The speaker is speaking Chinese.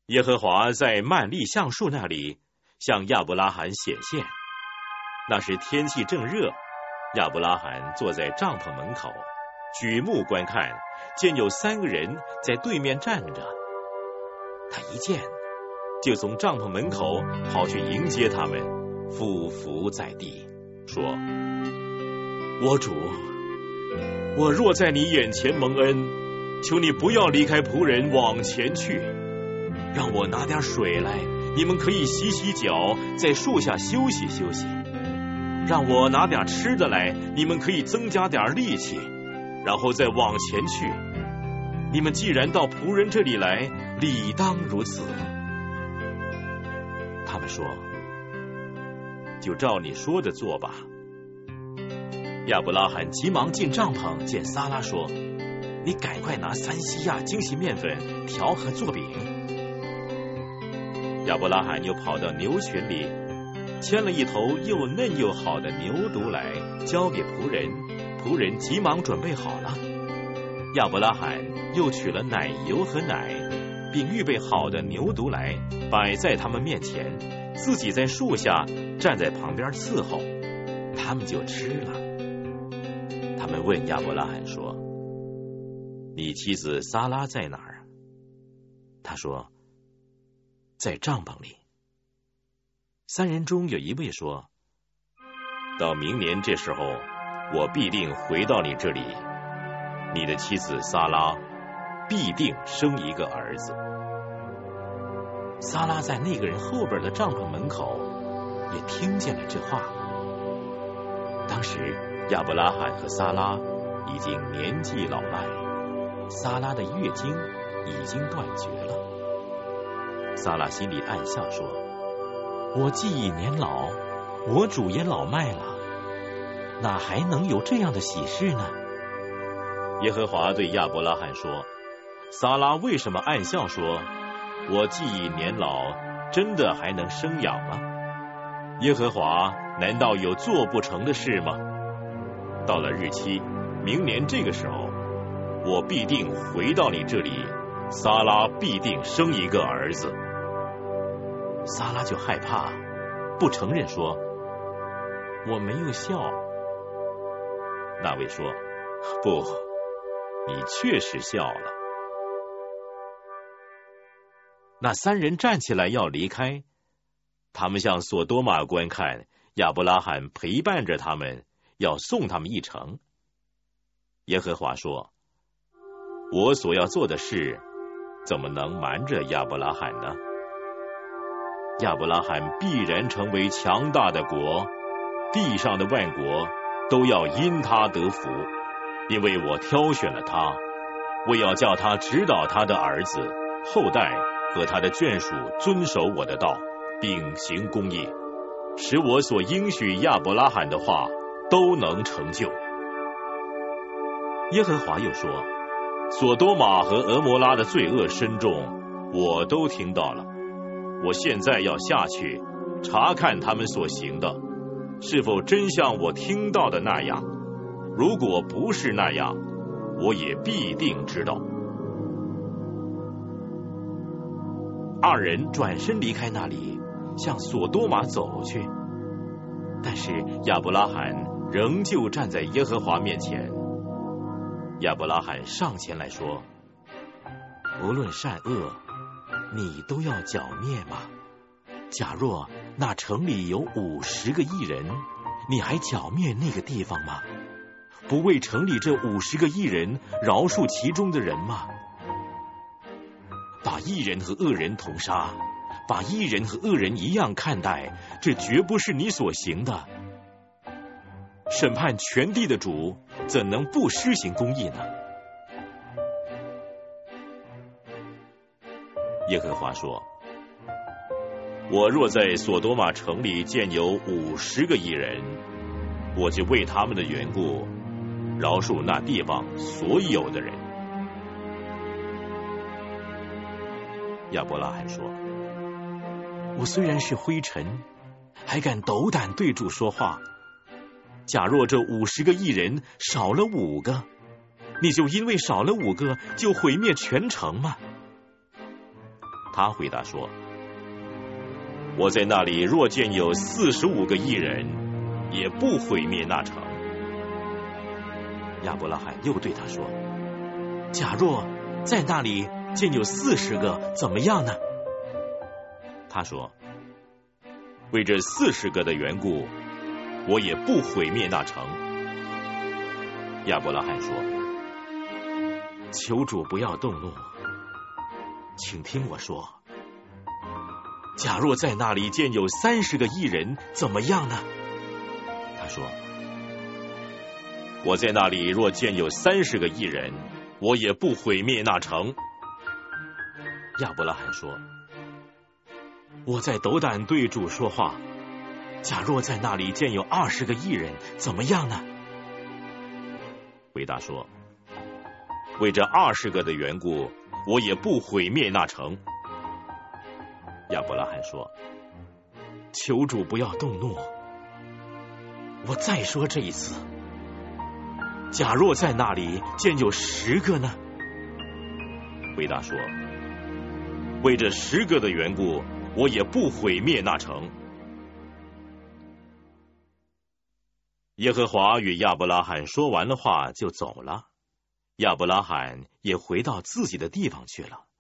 耶和华在曼利橡树那里向亚伯拉罕显现。那时天气正热，亚伯拉罕坐在帐篷门口，举目观看，见有3个人在对面站着。他一见，就从帐篷门口跑去迎接他们，俯伏在地，说：我主，我若在你眼前蒙恩，求你不要离开仆人往前去，让我拿点水来，你们可以洗洗脚，在树下休息休息。让我拿点吃的来，你们可以增加点力气，然后再往前去。你们既然到仆人这里来，理当如此。他们说：就照你说的做吧。亚伯拉罕急忙进帐篷，见撒拉说：你赶快拿3西亚精细面粉调和做饼。亚伯拉罕又跑到牛群里，牵了一头又嫩又好的牛犊来，交给仆人，仆人急忙准备好了。亚伯拉罕又取了奶油和奶，并预备好的牛犊来，摆在他们面前，自己在树下站在旁边伺候，他们就吃了。他们问亚伯拉罕说：你妻子撒拉在哪儿？他说：在帐篷里。3人中有一位说：到明年这时候，我必定回到你这里，你的妻子撒拉必定生一个儿子。撒拉在那个人后边的帐篷门口也听见了这话。当时亚伯拉罕和撒拉已经年纪老迈，撒拉的月经已经断绝了。撒拉心里暗笑说：我既已年老，我主也老迈了，哪还能有这样的喜事呢？耶和华对亚伯拉罕说：撒拉为什么暗笑说我既已年老，真的还能生养吗？耶和华难道有做不成的事吗？到了日期，明年这个时候，我必定回到你这里，撒拉必定生一个儿子。撒拉就害怕，不承认说：我没有笑。那位说：不，你确实笑了。那3人站起来要离开，他们向索多玛观看，亚伯拉罕陪伴着他们，要送他们一程。耶和华说：我所要做的事，怎么能瞒着亚伯拉罕呢？亚伯拉罕必然成为强大的国，地上的万国都要因他得福，因为我挑选了他，我要叫他指导他的儿子、后代和他的眷属遵守我的道，并行公义，使我所应许亚伯拉罕的话都能成就。耶和华又说：索多玛和俄摩拉的罪恶深重，我都听到了。我现在要下去查看他们所行的，是否真像我听到的那样。如果不是那样，我也必定知道。2人转身离开那里，向索多玛走去。但是亚伯拉罕仍旧站在耶和华面前。亚伯拉罕上前来说：无论善恶，你都要剿灭吗？假若那城里有50个义人，你还剿灭那个地方吗？不为城里这50个义人饶恕其中的人吗？把义人和恶人同杀，把义人和恶人一样看待，这绝不是你所行的。审判全地的主，怎能不施行公义呢？耶和华说：我若在索多玛城里见有50个义人，我就为他们的缘故饶恕那地方所有的人。亚伯拉罕说：我虽然是灰尘，还敢斗胆对主说话。假若这50个义人少了5个，你就因为少了5个就毁灭全城吗？ 他回答说：我在那里若见有45个义人，也不毁灭那城。亚伯拉罕又对他说：假若在那里见有40个，怎么样呢？他说：为这40个的缘故，我也不毁灭那城。亚伯拉罕说：求主不要动怒，请听我说，假若在那里见有30个义人，怎么样呢？他说：我在那里若见有30个义人，我也不毁灭那城。亚伯拉罕说：我在斗胆对主说话，假若在那里见有20个义人，怎么样呢？回答说：为这20个的缘故，我也不毁灭那城。亚伯拉罕说：求主不要动怒，我再说这一次，假若在那里见有10个呢？回答说：为这10个的缘故，我也不毁灭那城。耶和华与亚伯拉罕说完了话就走了，亚伯拉罕也回到自己的地方去了。